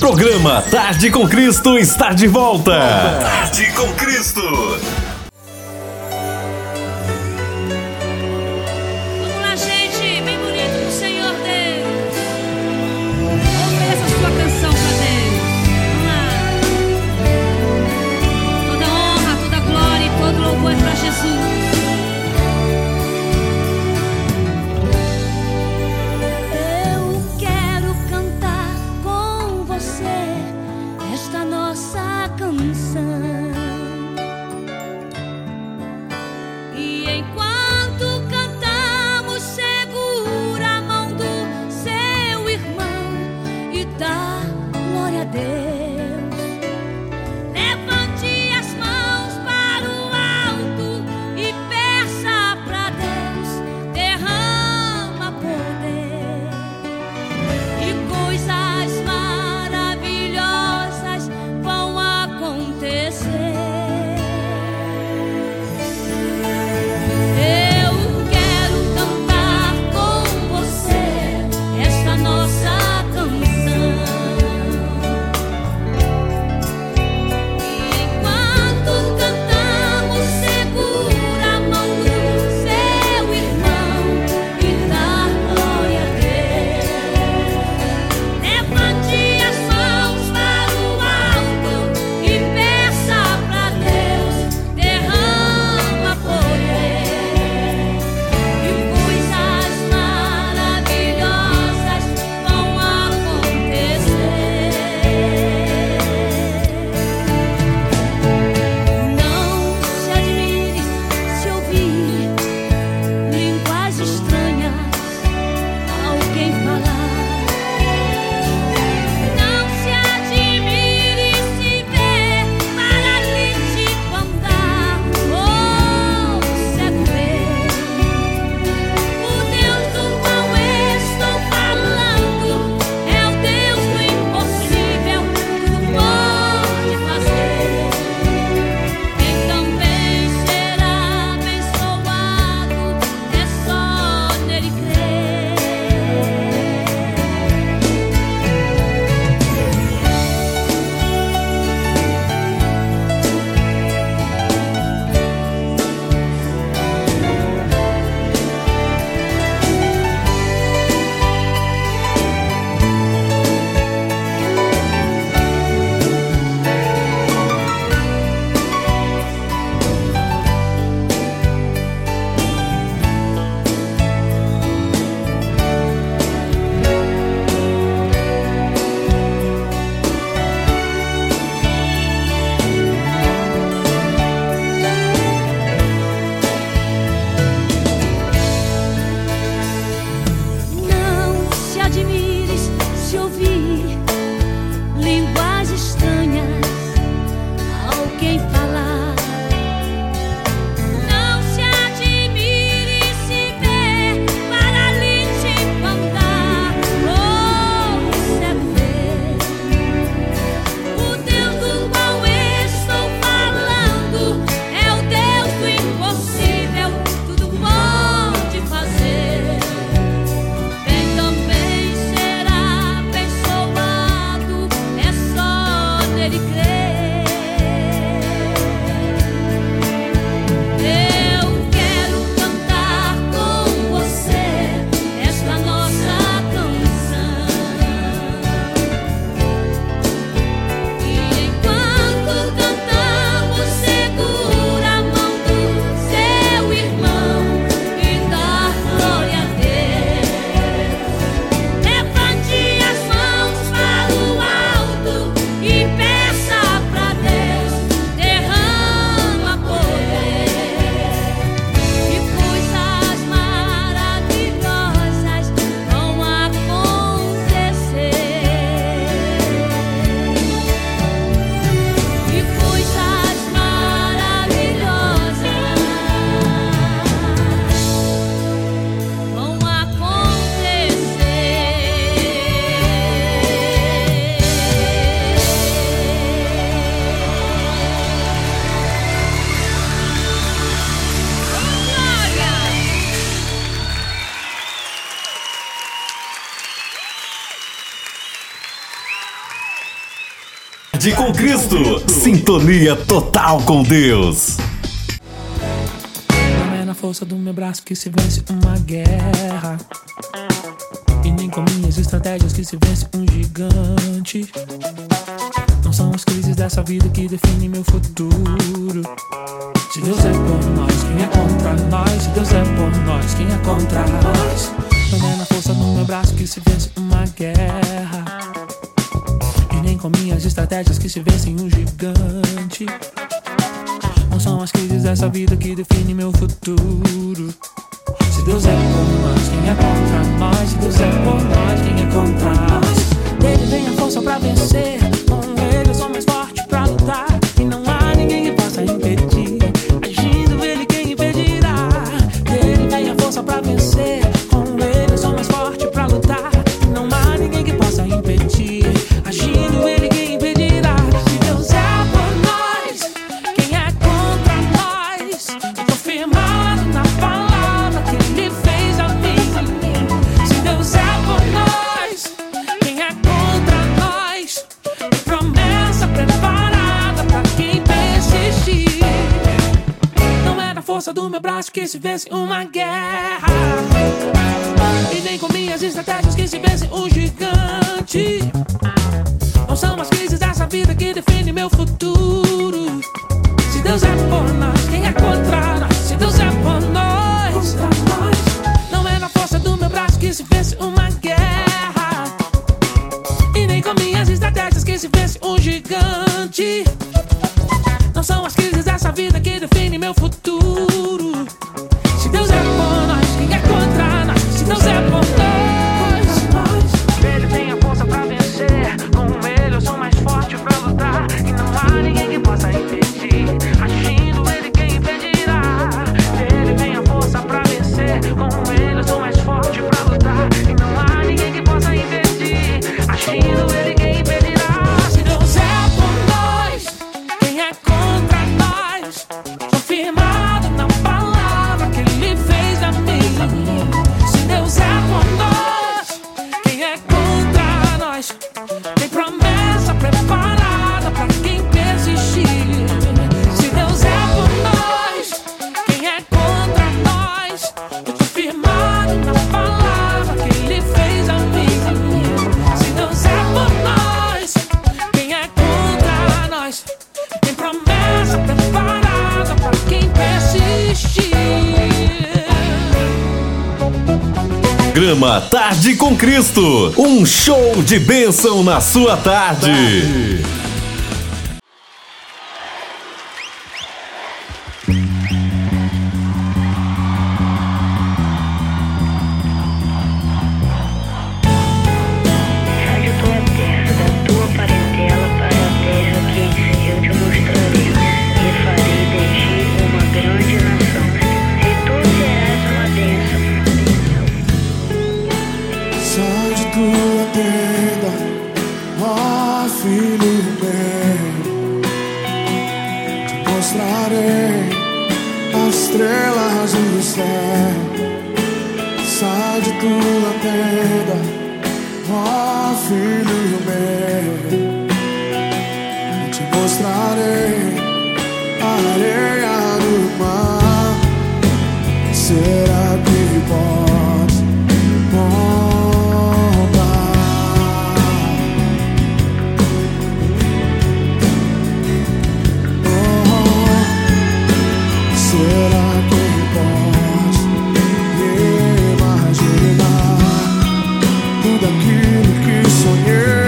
Programa Tarde com Cristo está de volta. Tarde com Cristo. Vamos lá, gente, bem bonito pro Senhor Deus. Ofereça a sua canção pra Deus. Vamos lá. Toda honra, toda glória e todo louvor é pra Jesus. E enquanto cantamos, segura a mão do seu irmão e dá glória a Deus. Levante as mãos para o alto e peça pra Deus, derrama poder e coisas maravilhosas vão acontecer. Tarde com Cristo. Sintonia total com Deus. Não é na força do meu braço que se vence uma guerra, e nem com minhas estratégias que se vence um gigante. Não são as crises dessa vida que definem meu futuro. Se Deus é por nós, quem é contra nós? Se Deus é por nós, quem é contra nós? Não é na força do meu braço que se vence uma guerra, e nem com minhas estratégias que se vencem um gigante. Não são as crises dessa vida que definem meu futuro. Se Deus é por nós, quem é contra nós? Se Deus é por nós, quem é contra nós? Dele vem a força pra vencer, com Ele eu sou mais forte pra lutar, e não há ninguém que possa impedir. Agindo Ele, quem impedirá? Dele vem a força pra vencer, com Ele eu sou mais forte pra lutar, e não há ninguém que possa impedir. Agindo Ele, quem impedirá? Se Deus é por nós, quem é contra nós? Eu tô firmado na palavra que Ele fez a mim. Se Deus é por nós, quem é contra nós? Tem promessa preparada pra quem persistir. Não é na força do meu braço que se vence uma guerra, e nem com minhas estratégias que se vence um gigante. Não são as crises dessa vida que definem meu futuro. Se Deus é por nós, quem é contra nós? Se Deus é por nós, não é na força do meu braço que se vence uma guerra, e nem com minhas estratégias que se vence um gigante. Não são as crises dessa vida que definem meu futuro. Se Deus é por nós, quem é contra nós? Se Deus é por nós, Ele tem a força pra vencer, com Ele eu sou mais forte pra lutar, e não há ninguém que possa impedir. Agindo Ele, quem impedirá? Ele tem a força pra vencer, com Ele eu sou mais forte pra lutar, e não há ninguém que possa impedir. Agindo Ele, quem impedirá? Se Deus é por nós, quem é contra nós? Tô firmado na palavra que Ele fez a mim. Se Deus é por nós, quem é contra nós? Tem promessa preparada pra quem persistir. Se Deus é por nós, quem é contra nós? Eu tô firmado na palavra que Ele fez a mim. Se Deus é por nós, quem é contra nós? Tem promessa preparada pra quem persistir. Programa Tarde com Cristo. Um show de bênção na sua tarde. Sai de tua terra, da tua parentela, para a terra que eu te mostrarei, e farei de ti uma grande nação, e tu serás uma bênção. Sai de tua tenda, ó filho meu, te mostrarei as estrelas do céu. Sai de tua tenda, ó filho meu, te mostrarei a areia do mar. Será que pode contar? Será que pode imaginar tudo aquilo que sonhei?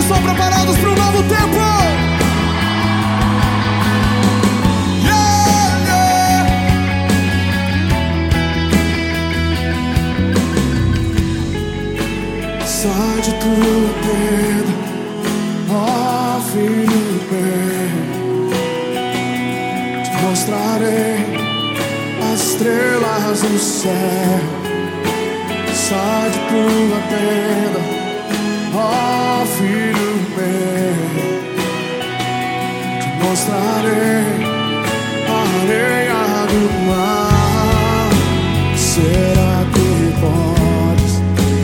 estão preparados para um novo tempo? Sai de tua tenda, ó filho meu, te mostrarei as estrelas do céu. Sai de tua tenda, ó filho meu, te mostrarei a areia do mar. Será que podes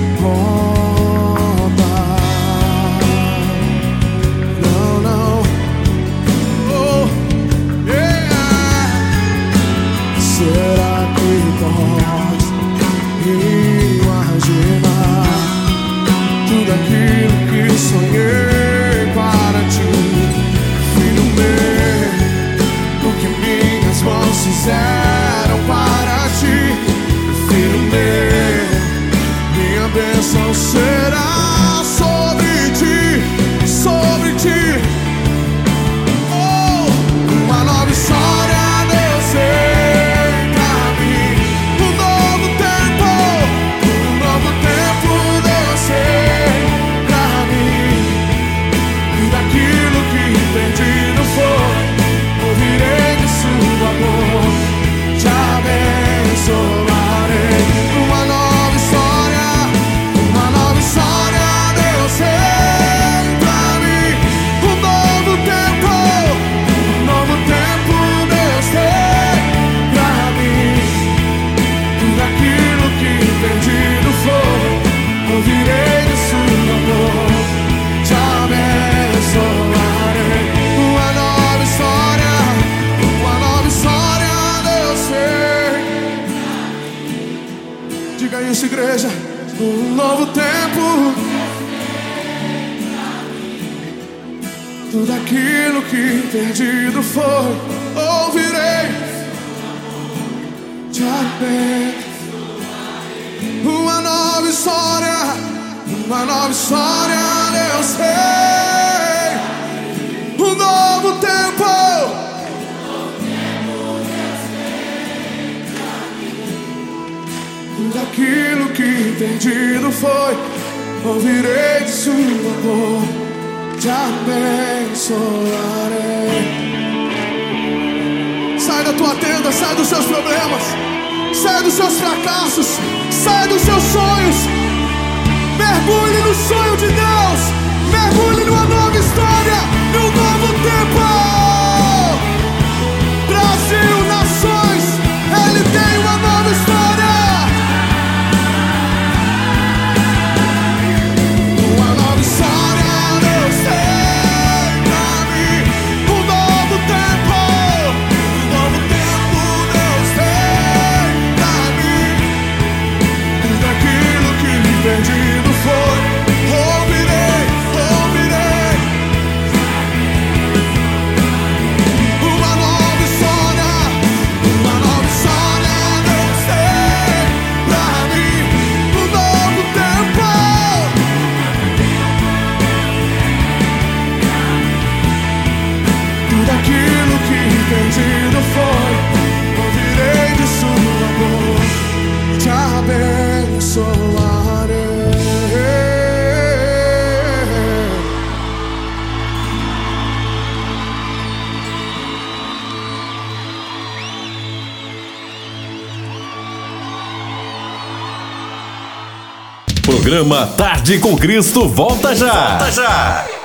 tudo aquilo que sonhei para ti, filho meu, o que minhas mãos fizeram para ti, filho meu, minha bênção será sobre ti, sobre ti. Oh, uma nova história Deus tem pra mim, um novo tempo Deus tem pra mim. Tudo aquilo que perdido foi, ouvirei de sua boca, te abençoarei. Uma nova história Deus tem pra mim, um novo tempo Deus tem pra mim. Tudo aquilo que perdido foi, ouvirei de sua boca, te abençoarei. Uma nova história Deus tem. Diga isso, igreja. Um novo tempo. Tudo aquilo que perdido foi, ouvirei, te abençoarei. Uma nova história Deus tem. Um novo tempo. Tudo aquilo que perdido foi, ouvirei de sua boca, te abençoarei. Sai da tua tenda, sai dos seus problemas, sai dos seus fracassos, sai dos seus sonhos. Mergulhe no sonho de Deus, mergulhe numa nova história, num novo tempo. Brasil, nações, Ele tem uma nova história. Uma nova história Deus tem pra mim, um novo tempo Deus tem pra mim. Tudo aquilo que perdido foi, ouvirei. Uma nova história Deus tem pra mim, um novo tempo. Tudo aquilo que perdido foi, ouvirei de sua boca, te abençoarei. Programa Tarde com Cristo volta já.